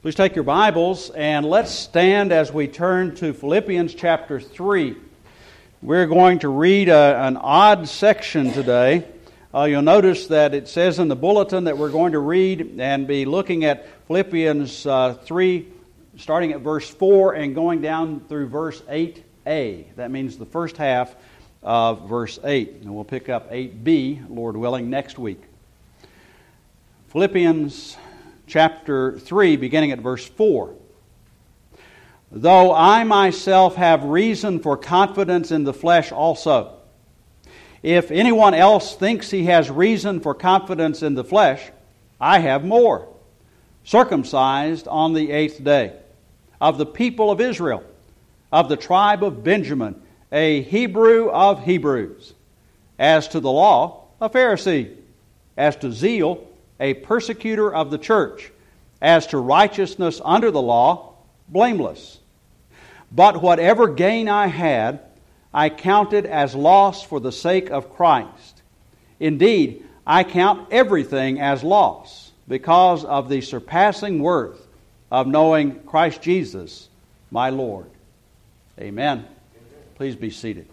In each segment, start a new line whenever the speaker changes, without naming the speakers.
Please take your Bibles and let's stand as we turn to Philippians chapter 3. We're going to read an odd section today. You'll notice that it says in the bulletin that we're going to read and be looking at Philippians 3, starting at verse 4 and going down through verse 8a. That means the first half of verse 8. And we'll pick up 8b, Lord willing, next week. Philippians chapter 3, beginning at verse 4. Though I myself have reason for confidence in the flesh also, if anyone else thinks he has reason for confidence in the flesh, I have more. Circumcised on the 8th day, of the people of Israel, of the tribe of Benjamin, a Hebrew of Hebrews. As to the law, a Pharisee. As to zeal, a persecutor of the church. As to righteousness under the law, blameless. But whatever gain I had, I counted as loss for the sake of Christ. Indeed, I count everything as loss because of the surpassing worth of knowing Christ Jesus, my Lord. Amen. Please be seated.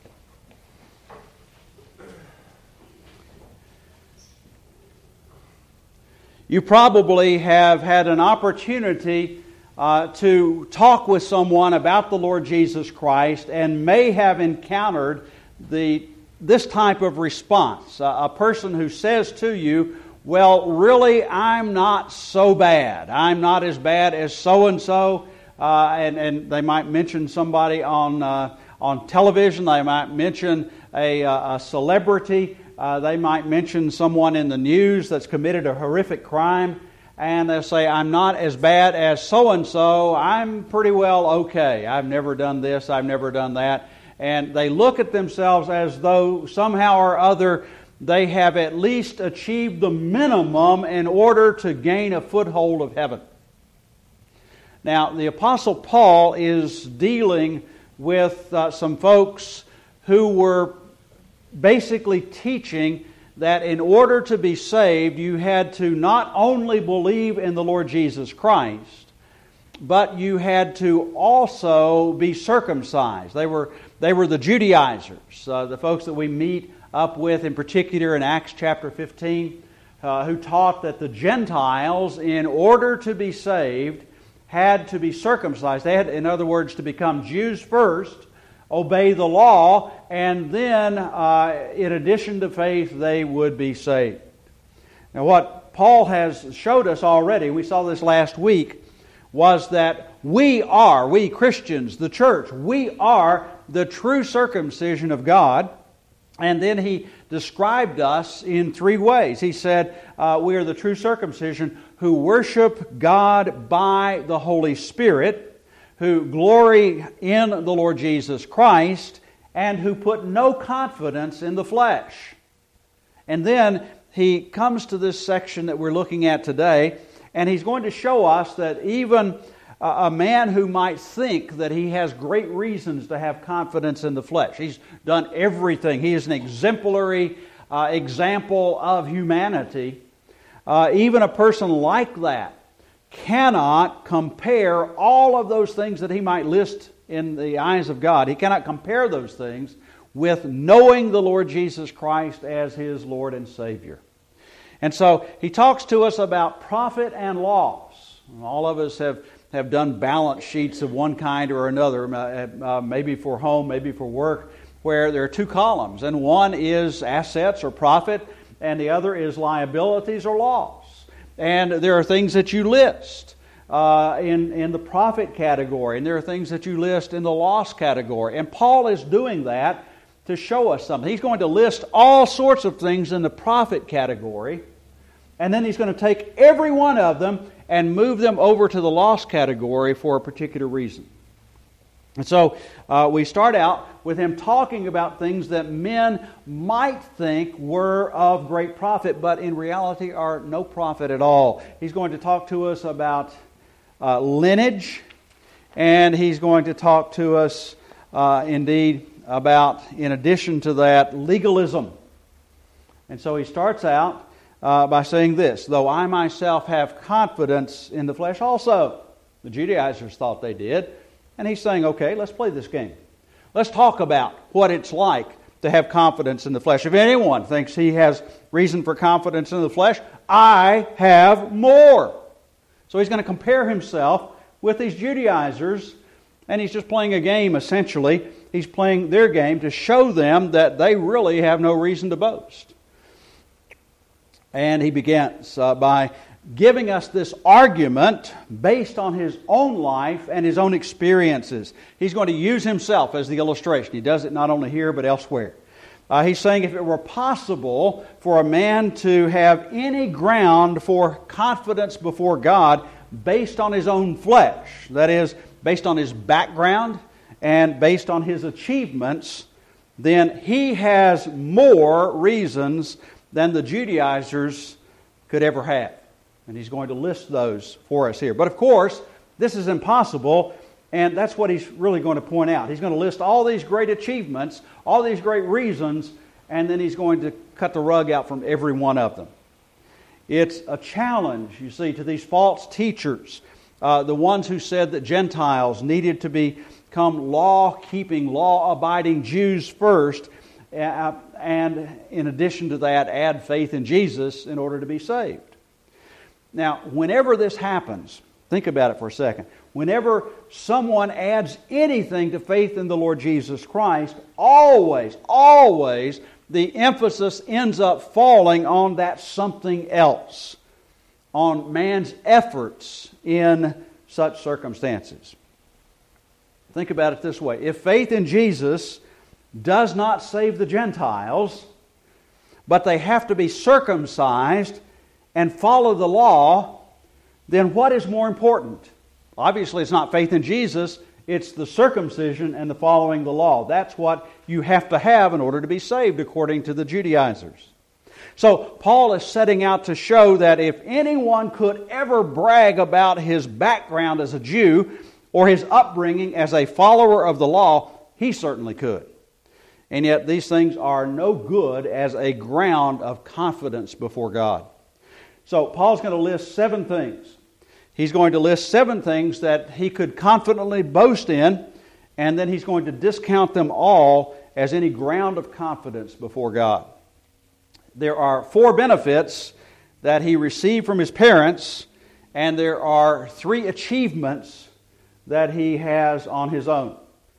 You probably have had an opportunity to talk with someone about the Lord Jesus Christ and may have encountered this type of response. A person who says to you, well, really, I'm not so bad. I'm not as bad as so-and-so. And they might mention somebody on television. They might mention a celebrity. They might mention someone in the news that's committed a horrific crime, and they'll say, I'm not as bad as so-and-so. I'm pretty well okay. I've never done this. I've never done that. And they look at themselves as though somehow or other they have at least achieved the minimum in order to gain a foothold of heaven. Now, the Apostle Paul is dealing with some folks who were basically teaching that in order to be saved, you had to not only believe in the Lord Jesus Christ, but you had to also be circumcised. They were the Judaizers, the folks that we meet up with in particular in Acts chapter 15, who taught that the Gentiles, in order to be saved, had to be circumcised. They had, in other words, to become Jews first, obey the law, and then, in addition to faith, they would be saved. Now, what Paul has showed us already, we saw this last week, was that we Christians, the church, we are the true circumcision of God. And then he described us in three ways. He said, we are the true circumcision who worship God by the Holy Spirit, who glory in the Lord Jesus Christ, and who put no confidence in the flesh. And then he comes to this section that we're looking at today, and he's going to show us that even a man who might think that he has great reasons to have confidence in the flesh, he's done everything, he is an exemplary example of humanity, even a person like that cannot compare all of those things that he might list in the eyes of God. He cannot compare those things with knowing the Lord Jesus Christ as his Lord and Savior. And so he talks to us about profit and loss. All of us have done balance sheets of one kind or another, maybe for home, maybe for work, where there are two columns, and one is assets or profit, and the other is liabilities or loss. And there are things that you list in the profit category, and there are things that you list in the loss category. And Paul is doing that to show us something. He's going to list all sorts of things in the profit category, and then he's going to take every one of them and move them over to the loss category for a particular reason. And so we start out with him talking about things that men might think were of great profit, but in reality are no profit at all. He's going to talk to us about lineage, and he's going to talk to us indeed about, in addition to that, legalism. And so he starts out by saying this, though I myself have confidence in the flesh also. The Judaizers thought they did. And he's saying, okay, let's play this game. Let's talk about what it's like to have confidence in the flesh. If anyone thinks he has reason for confidence in the flesh, I have more. So he's going to compare himself with these Judaizers, and he's just playing a game, essentially. He's playing their game to show them that they really have no reason to boast. And he begins by giving us this argument based on his own life and his own experiences. He's going to use himself as the illustration. He does it not only here but elsewhere. He's saying if it were possible for a man to have any ground for confidence before God based on his own flesh, that is, based on his background and based on his achievements, then he has more reasons than the Judaizers could ever have. And he's going to list those for us here. But of course, this is impossible, and that's what he's really going to point out. He's going to list all these great achievements, all these great reasons, and then he's going to cut the rug out from every one of them. It's a challenge, you see, to these false teachers, the ones who said that Gentiles needed to become law-keeping, law-abiding Jews first, and in addition to that, add faith in Jesus in order to be saved. Now, whenever this happens, think about it for a second. Whenever someone adds anything to faith in the Lord Jesus Christ, always the emphasis ends up falling on that something else, on man's efforts in such circumstances. Think about it this way. If faith in Jesus does not save the Gentiles, but they have to be circumcised and follow the law, then what is more important? Obviously, it's not faith in Jesus, it's the circumcision and the following the law. That's what you have to have in order to be saved, according to the Judaizers. So, Paul is setting out to show that if anyone could ever brag about his background as a Jew or his upbringing as a follower of the law, he certainly could. And yet, these things are no good as a ground of confidence before God. So Paul's going to list 7 things. He's going to list 7 things that he could confidently boast in, and then he's going to discount them all as any ground of confidence before God. There are 4 benefits that he received from his parents, and there are 3 achievements that he has on his own.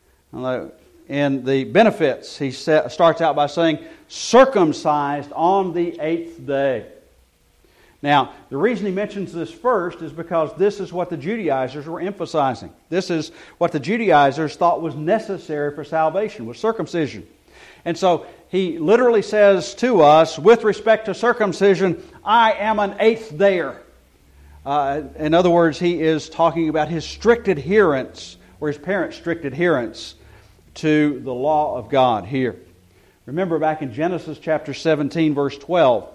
In the benefits, he starts out by saying, circumcised on the 8th day. Now, the reason he mentions this first is because this is what the Judaizers were emphasizing. This is what the Judaizers thought was necessary for salvation, was circumcision. And so he literally says to us, with respect to circumcision, I am an 8th dayer. In other words, he is talking about his strict adherence, or his parents' strict adherence to the law of God here. Remember back in Genesis chapter 17, verse 12,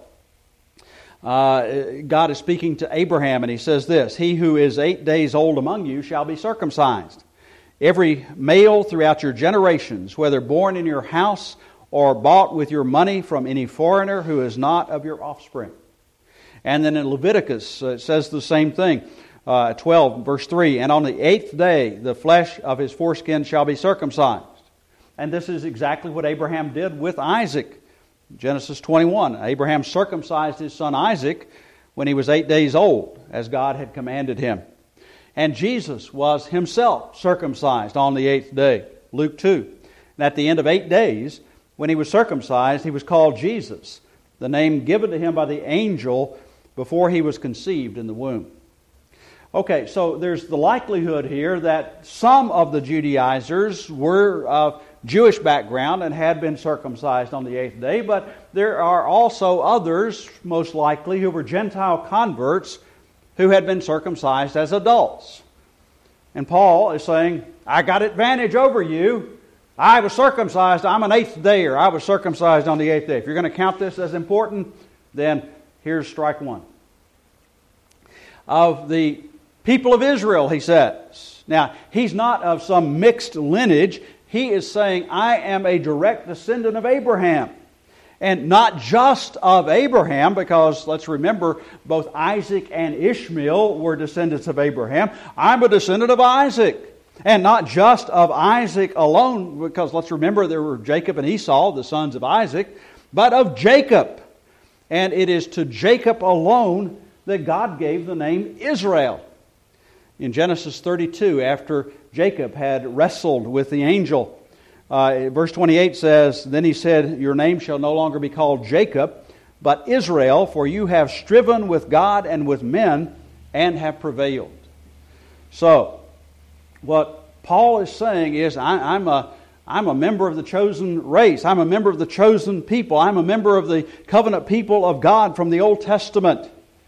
God is speaking to Abraham, and he says this, he who is 8 days old among you shall be circumcised. Every male throughout your generations, whether born in your house or bought with your money from any foreigner who is not of your offspring. And then in Leviticus, it says the same thing. 12, verse 3, and on the 8th day the flesh of his foreskin shall be circumcised. And this is exactly what Abraham did with Isaac. Genesis 21, Abraham circumcised his son Isaac when he was 8 days old, as God had commanded him. And Jesus was himself circumcised on the 8th day, Luke 2. And at the end of 8 days, when he was circumcised, he was called Jesus, the name given to him by the angel before he was conceived in the womb. Okay, so there's the likelihood here that some of the Judaizers were of Jewish background and had been circumcised on the 8th day, but there are also others, most likely, who were Gentile converts who had been circumcised as adults. And Paul is saying, I got advantage over you. I was circumcised. I'm an 8th dayer. I was circumcised on the 8th day. If you're going to count this as important, then here's strike one. Of the people of Israel, he says. Now, he's not of some mixed lineage. He is saying, I am a direct descendant of Abraham. And not just of Abraham, because let's remember, both Isaac and Ishmael were descendants of Abraham. I'm a descendant of Isaac. And not just of Isaac alone, because let's remember there were Jacob and Esau, the sons of Isaac, but of Jacob. And it is to Jacob alone that God gave the name Israel. In Genesis 32, after Jacob had wrestled with the angel, verse 28 says, "Then he said, 'Your name shall no longer be called Jacob, but Israel, for you have striven with God and with men, and have prevailed.'" So, what Paul is saying is, I'm a member of the chosen race. I'm a member of the chosen people. I'm a member of the covenant people of God from the Old Testament.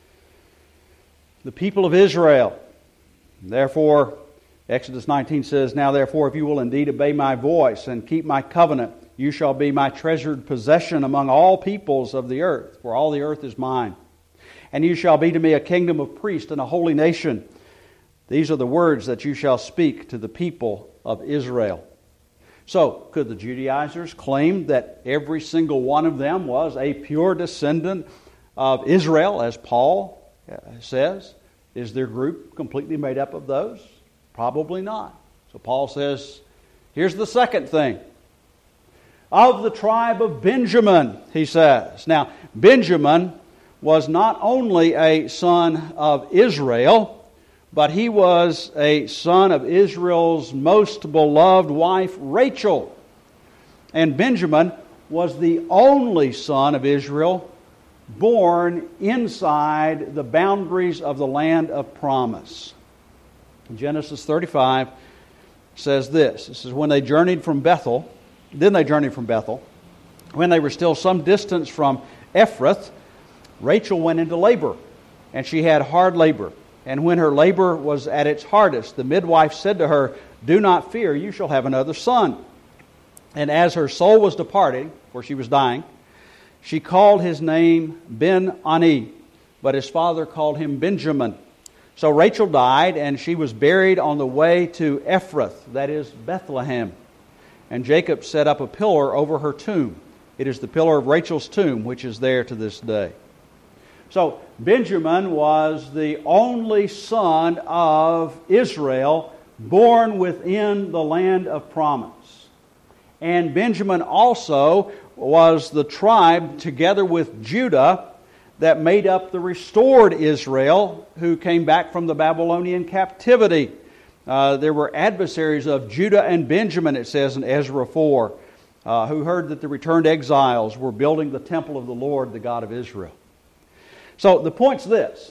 The people of Israel. Therefore, Exodus 19 says, "Now therefore, if you will indeed obey my voice and keep my covenant, you shall be my treasured possession among all peoples of the earth, for all the earth is mine. And you shall be to me a kingdom of priests and a holy nation. These are the words that you shall speak to the people of Israel." So, could the Judaizers claim that every single one of them was a pure descendant of Israel, as Paul says? Is their group completely made up of those? Probably not. So Paul says, here's the second thing. Of the tribe of Benjamin, he says. Now, Benjamin was not only a son of Israel, but he was a son of Israel's most beloved wife, Rachel. And Benjamin was the only son of Israel born inside the boundaries of the land of promise. Genesis 35 says this. This is when they journeyed from Bethel. Then they journeyed from Bethel. When they were still some distance from Ephrath, Rachel went into labor, and she had hard labor. And when her labor was at its hardest, the midwife said to her, "Do not fear, you shall have another son." And as her soul was departing, for she was dying, she called his name Ben-Ani, but his father called him Benjamin. So Rachel died, and she was buried on the way to Ephrath, that is Bethlehem. And Jacob set up a pillar over her tomb. It is the pillar of Rachel's tomb, which is there to this day. So Benjamin was the only son of Israel born within the land of promise. And Benjamin also was the tribe, together with Judah, that made up the restored Israel who came back from the Babylonian captivity. There were adversaries of Judah and Benjamin, it says in Ezra 4, who heard that the returned exiles were building the temple of the Lord, the God of Israel. So the point's this.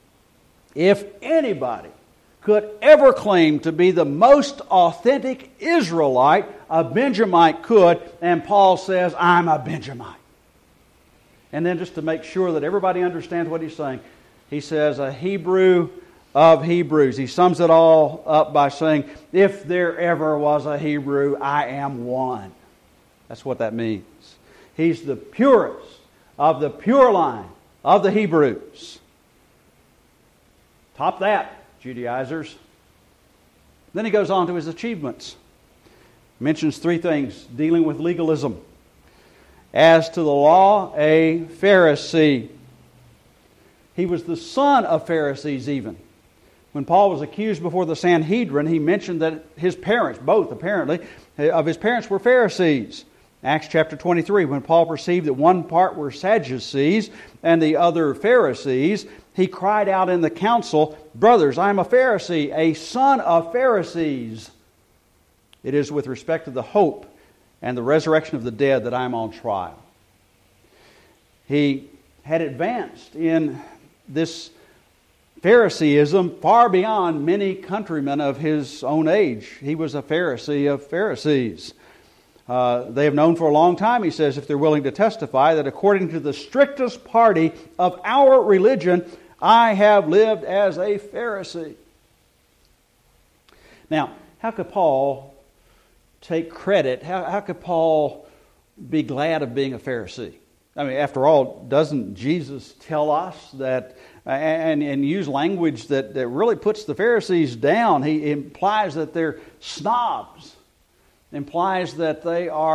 If anybody could ever claim to be the most authentic Israelite, a Benjamite could, and Paul says, "I'm a Benjamite." And then just to make sure that everybody understands what he's saying, he says, "A Hebrew of Hebrews." He sums it all up by saying, if there ever was a Hebrew, I am one. That's what that means. He's the purest of the pure line of the Hebrews. Top that, Judaizers. Then he goes on to his achievements. He mentions three things dealing with legalism. As to the law, a Pharisee. He was the son of Pharisees even. When Paul was accused before the Sanhedrin, he mentioned that his parents, both apparently, of his parents were Pharisees. Acts chapter 23, when Paul perceived that one part were Sadducees and the other Pharisees, he cried out in the council, "Brothers, I am a Pharisee, a son of Pharisees. It is with respect to the hope and the resurrection of the dead that I am on trial." He had advanced in this Phariseeism far beyond many countrymen of his own age. He was a Pharisee of Pharisees. They have known for a long time, he says, if they're willing to testify, that according to the strictest party of our religion, I have lived as a Pharisee. Now, how could Paul take credit? How could Paul be glad of being a Pharisee? I mean, after all, doesn't Jesus tell us that, and use language that really puts the Pharisees down? He implies that they're snobs. Implies that they are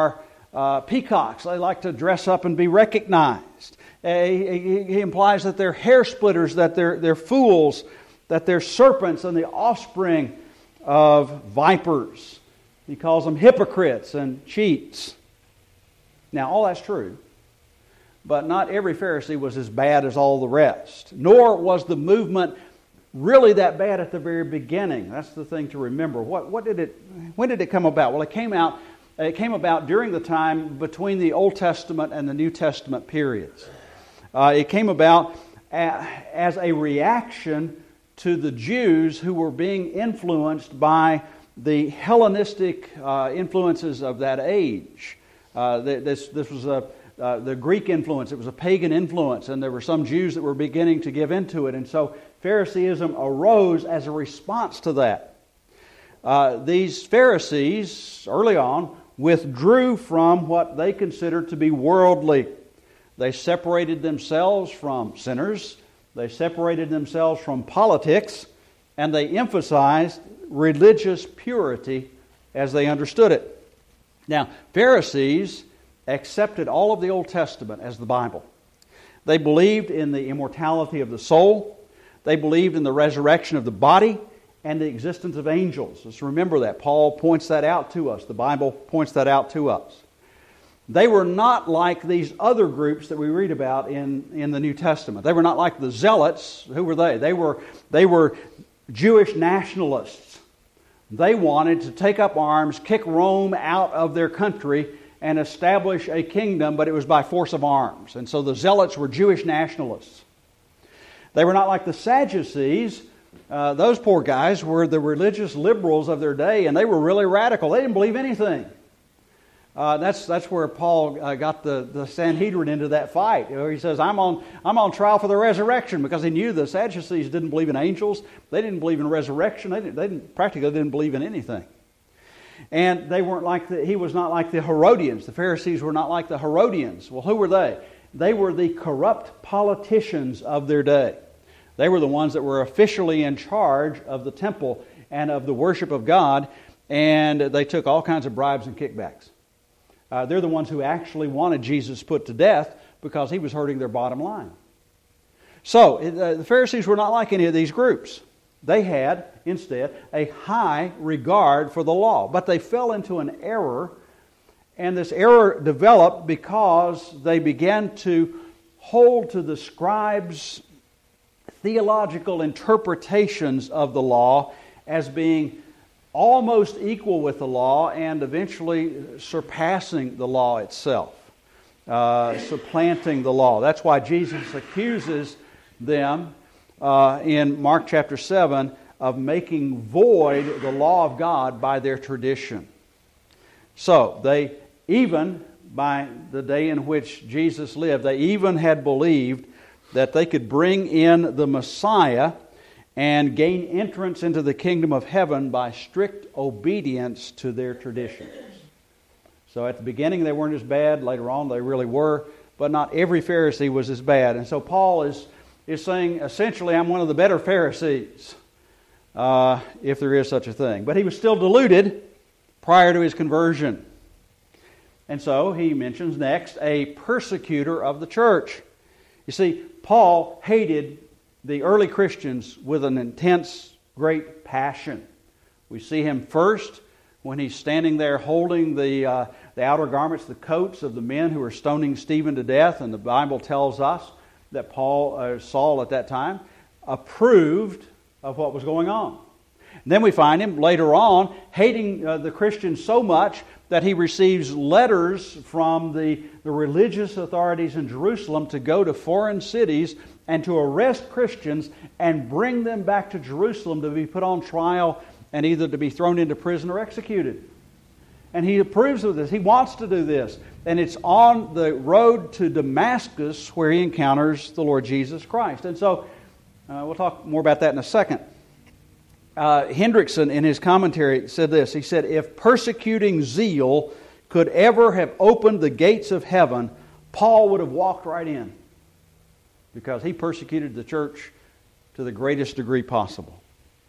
peacocks. They like to dress up and be recognized. He implies that they're hair splitters, that they're fools, that they're serpents and the offspring of vipers. He calls them hypocrites and cheats. Now, all that's true, but not every Pharisee was as bad as all the rest, nor was the movement really that bad at the very beginning. That's the thing to remember. When did it come about? Well, it came about during the time between the Old Testament and the New Testament periods. It came about as a reaction to the Jews who were being influenced by the Hellenistic influences of that age. This was the Greek influence. It was a pagan influence, and there were some Jews that were beginning to give into it. And so Phariseeism arose as a response to that. These Pharisees, early on, withdrew from what they considered to be worldly. They separated themselves from sinners. They separated themselves from politics, and they emphasized religious purity as they understood it. Now, Pharisees accepted all of the Old Testament as the Bible. They believed in the immortality of the soul. They believed in the resurrection of the body and the existence of angels. Let's remember that. Paul points that out to us. The Bible points that out to us. They were not like these other groups that we read about in the New Testament. They were not like the Zealots. Who were they? They were Jewish nationalists. They wanted to take up arms, kick Rome out of their country, and establish a kingdom, but it was by force of arms. And so the Zealots were Jewish nationalists. They were not like the Sadducees. Those poor guys were the religious liberals of their day, and they were really radical. They didn't believe anything. That's where Paul got the Sanhedrin into that fight. He says, I'm on trial for the resurrection, because he knew the Sadducees didn't believe in angels. They didn't believe in resurrection. They practically didn't believe in anything. And they weren't like he was not like the Herodians. The Pharisees were not like the Herodians. Well, who were they? They were the corrupt politicians of their day. They were the ones that were officially in charge of the temple and of the worship of God, and they took all kinds of bribes and kickbacks. They're the ones who actually wanted Jesus put to death because he was hurting their bottom line. So, the Pharisees were not like any of these groups. They had, instead, a high regard for the law. But they fell into an error, and this error developed because they began to hold to the scribes' theological interpretations of the law as being almost equal with the law and eventually surpassing the law itself, supplanting the law. That's why Jesus accuses them in Mark chapter 7 of making void the law of God by their tradition. So they even, by the day in which Jesus lived, they even had believed that they could bring in the Messiah and gain entrance into the kingdom of heaven by strict obedience to their traditions. So at the beginning they weren't as bad. Later on they really were. But not every Pharisee was as bad. And so Paul is saying, essentially, I'm one of the better Pharisees, if there is such a thing. But he was still deluded prior to his conversion. And so he mentions next a persecutor of the church. You see, Paul hated the early Christians with an intense, great passion. We see him first when he's standing there holding the outer garments, the coats of the men who were stoning Stephen to death. And the Bible tells us that Saul at that time, approved of what was going on. And then we find him later on hating the Christians so much that he receives letters from the religious authorities in Jerusalem to go to foreign cities and to arrest Christians and bring them back to Jerusalem to be put on trial and either to be thrown into prison or executed. And he approves of this. He wants to do this. And it's on the road to Damascus where he encounters the Lord Jesus Christ. And so, we'll talk more about that in a second. Hendrickson, in his commentary, said this. He said, if persecuting zeal could ever have opened the gates of heaven, Paul would have walked right in, because he persecuted the church to the greatest degree possible.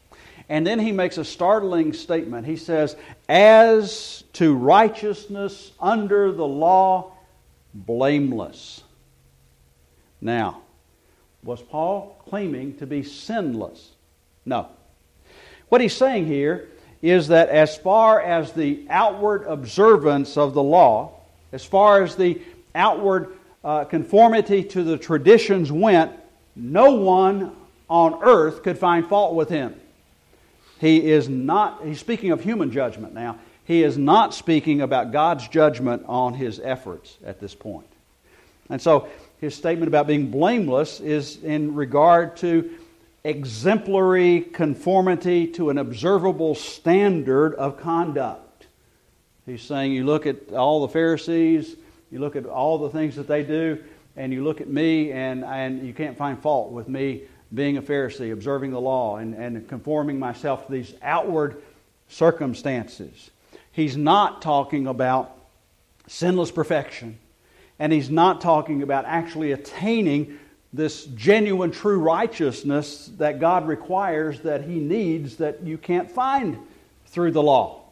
And then he makes a startling statement. He says, as to righteousness under the law, blameless. Now, was Paul claiming to be sinless? No. What he's saying here is that as far as the outward observance of the law, as far as the outward conformity to the traditions went, no one on earth could find fault with him. He's speaking of human judgment now. He is not speaking about God's judgment on his efforts at this point. And so his statement about being blameless is in regard to exemplary conformity to an observable standard of conduct. He's saying you look at all the Pharisees, you look at all the things that they do, and you look at me, and you can't find fault with me being a Pharisee, observing the law, and conforming myself to these outward circumstances. He's not talking about sinless perfection, and he's not talking about actually attaining this genuine, true righteousness that God requires, that He needs, that you can't find through the law.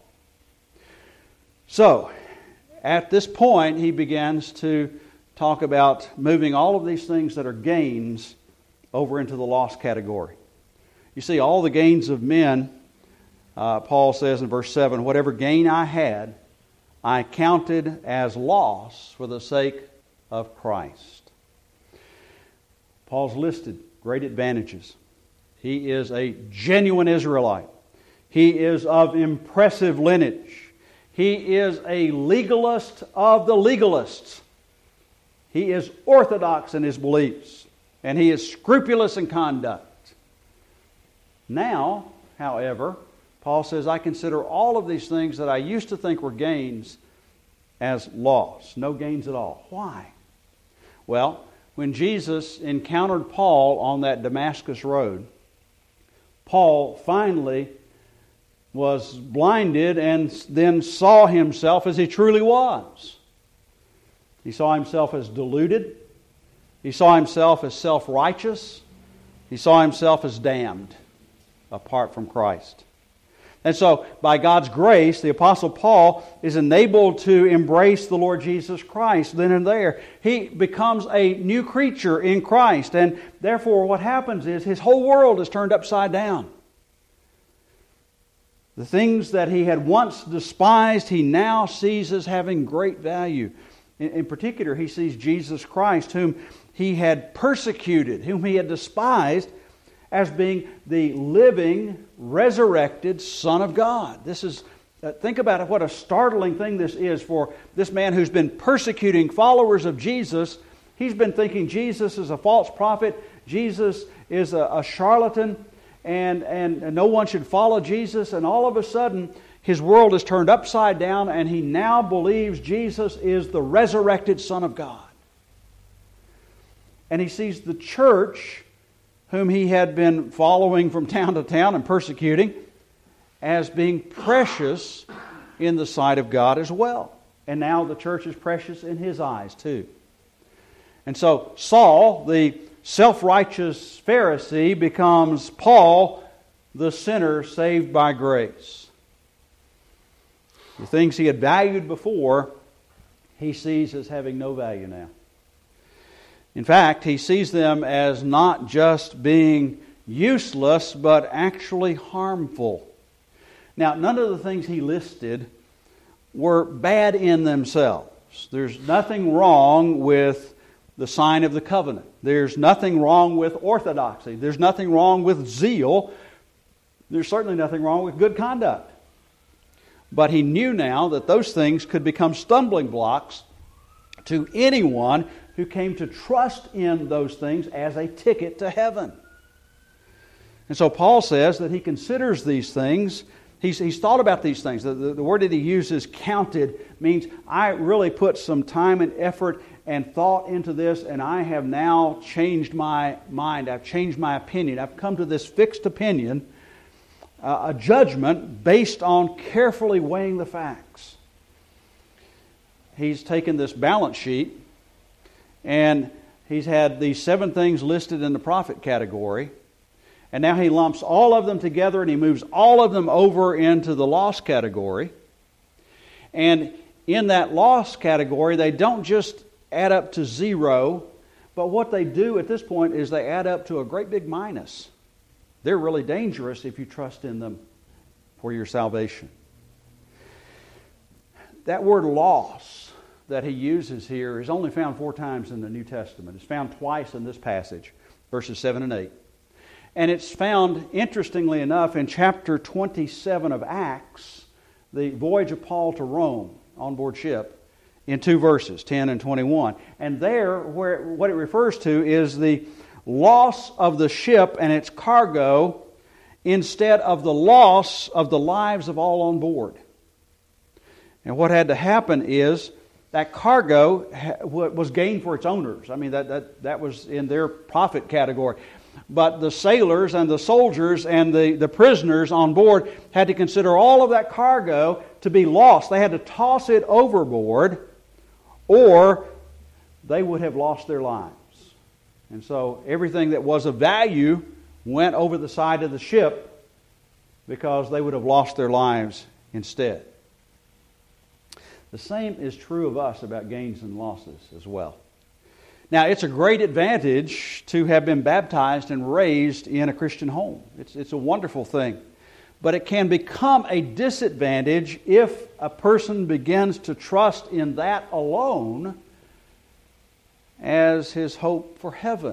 So, at this point, he begins to talk about moving all of these things that are gains over into the loss category. You see, all the gains of men, Paul says in verse 7, whatever gain I had, I counted as loss for the sake of Christ. Paul's listed great advantages. He is a genuine Israelite. He is of impressive lineage. He is a legalist of the legalists. He is orthodox in his beliefs. And he is scrupulous in conduct. Now, however, Paul says, I consider all of these things that I used to think were gains as loss. No gains at all. Why? Well, when Jesus encountered Paul on that Damascus road, Paul finally was blinded and then saw himself as he truly was. He saw himself as deluded. He saw himself as self-righteous. He saw himself as damned apart from Christ. And so, by God's grace, the Apostle Paul is enabled to embrace the Lord Jesus Christ then and there. He becomes a new creature in Christ, and therefore what happens is his whole world is turned upside down. The things that he had once despised, he now sees as having great value. In particular, he sees Jesus Christ, whom he had persecuted, whom he had despised, as being the living, resurrected Son of God. This is, think about it, what a startling thing this is for this man who's been persecuting followers of Jesus. He's been thinking Jesus is a false prophet, Jesus is a charlatan, and no one should follow Jesus. And all of a sudden, his world is turned upside down, and he now believes Jesus is the resurrected Son of God. And he sees the church, whom he had been following from town to town and persecuting, as being precious in the sight of God as well. And now the church is precious in his eyes too. And so Saul, the self-righteous Pharisee, becomes Paul, the sinner saved by grace. The things he had valued before, he sees as having no value now. In fact, he sees them as not just being useless, but actually harmful. Now, none of the things he listed were bad in themselves. There's nothing wrong with the sign of the covenant. There's nothing wrong with orthodoxy. There's nothing wrong with zeal. There's certainly nothing wrong with good conduct. But he knew now that those things could become stumbling blocks to anyone who came to trust in those things as a ticket to heaven. And so Paul says that he considers these things. He's thought about these things. The word that he uses, counted, means I really put some time and effort and thought into this, and I have now changed my mind. I've changed my opinion. I've come to this fixed opinion, a judgment based on carefully weighing the facts. He's taken this balance sheet, and he's had these 7 things listed in the profit category, And now he lumps all of them together and he moves all of them over into the lost category. And in that lost category, they don't just add up to zero, but what they do at this point is they add up to a great big minus. They're really dangerous if you trust in them for your salvation. That word loss that he uses here is only found 4 times in the New Testament. It's found twice in this passage, verses 7 and 8. And it's found, interestingly enough, in chapter 27 of Acts, the voyage of Paul to Rome on board ship, in 2 verses, 10 and 21. And there, what it refers to is the loss of the ship and its cargo instead of the loss of the lives of all on board. And what had to happen is that cargo was gained for its owners. I mean, that was in their profit category. But the sailors and the soldiers and the prisoners on board had to consider all of that cargo to be lost. They had to toss it overboard, or they would have lost their lives. And so everything that was of value went over the side of the ship because they would have lost their lives instead. The same is true of us about gains and losses as well. Now, it's a great advantage to have been baptized and raised in a Christian home. It's a wonderful thing. But it can become a disadvantage if a person begins to trust in that alone as his hope for heaven.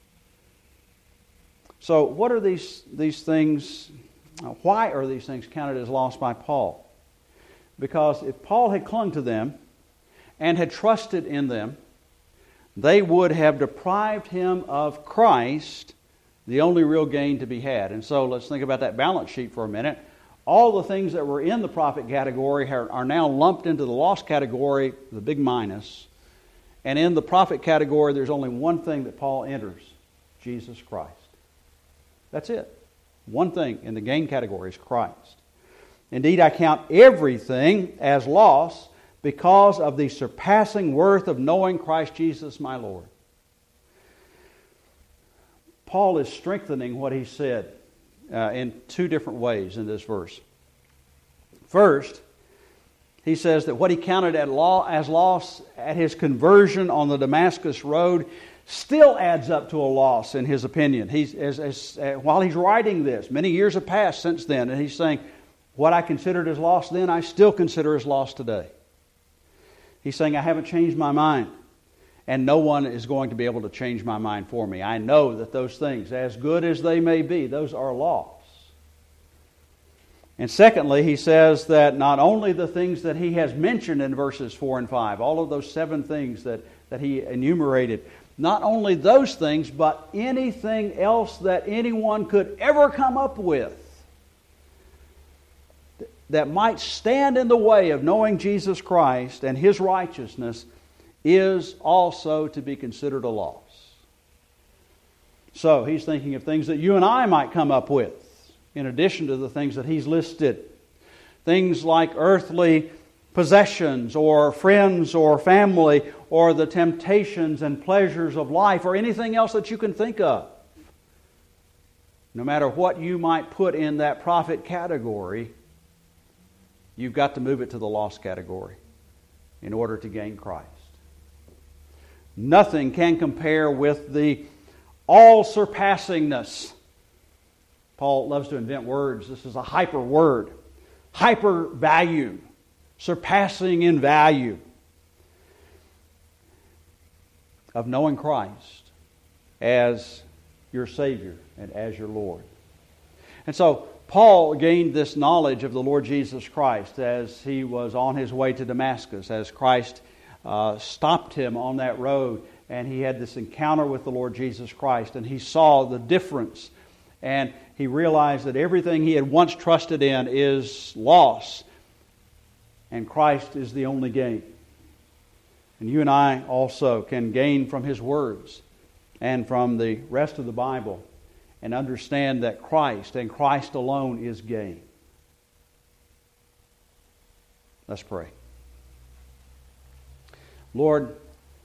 So what are these things? Why are these things counted as lost by Paul? Because if Paul had clung to them and had trusted in them, they would have deprived him of Christ, the only real gain to be had. And so let's think about that balance sheet for a minute. All the things that were in the profit category are now lumped into the loss category, the big minus. And in the profit category, there's only one thing that Paul enters: Jesus Christ. That's it. One thing in the gain category is Christ. Indeed, I count everything as loss because of the surpassing worth of knowing Christ Jesus my Lord. Paul is strengthening what he said in 2 different ways in this verse. First, he says that what he counted as loss at his conversion on the Damascus road still adds up to a loss in his opinion. While he's writing this, many years have passed since then, and he's saying, what I considered as loss then, I still consider as loss today. He's saying, I haven't changed my mind, and no one is going to be able to change my mind for me. I know that those things, as good as they may be, those are loss. And secondly, he says that not only the things that he has mentioned in verses 4 and 5, all of those 7 things that he enumerated, not only those things, but anything else that anyone could ever come up with that might stand in the way of knowing Jesus Christ and His righteousness is also to be considered a loss. So he's thinking of things that you and I might come up with, in addition to the things that he's listed. Things like earthly possessions or friends or family or the temptations and pleasures of life or anything else that you can think of. No matter what you might put in that profit category, you've got to move it to the loss category in order to gain Christ. Nothing can compare with the all-surpassingness. Paul loves to invent words. This is a hyper word. Hyper value. Surpassing in value of knowing Christ as your Savior and as your Lord. And so Paul gained this knowledge of the Lord Jesus Christ as he was on his way to Damascus, as Christ stopped him on that road, and he had this encounter with the Lord Jesus Christ, and he saw the difference, and he realized that everything he had once trusted in is loss, and Christ is the only gain. And you and I also can gain from his words and from the rest of the Bible and understand that Christ and Christ alone is gain. Let's pray. Lord,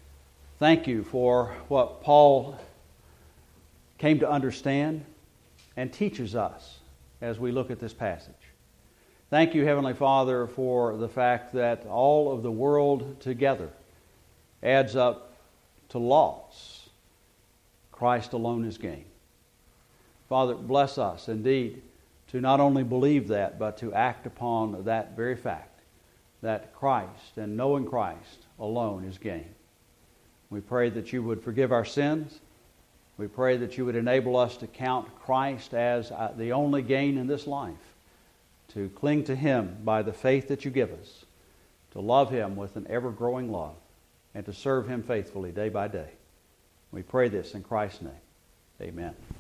thank you for what Paul came to understand and teaches us as we look at this passage. Thank you, Heavenly Father, for the fact that all of the world together adds up to loss. Christ alone is gain. Father, bless us indeed to not only believe that, but to act upon that very fact, that Christ and knowing Christ alone is gain. We pray that you would forgive our sins. We pray that you would enable us to count Christ as the only gain in this life, to cling to Him by the faith that you give us, to love Him with an ever-growing love, and to serve Him faithfully day by day. We pray this in Christ's name. Amen.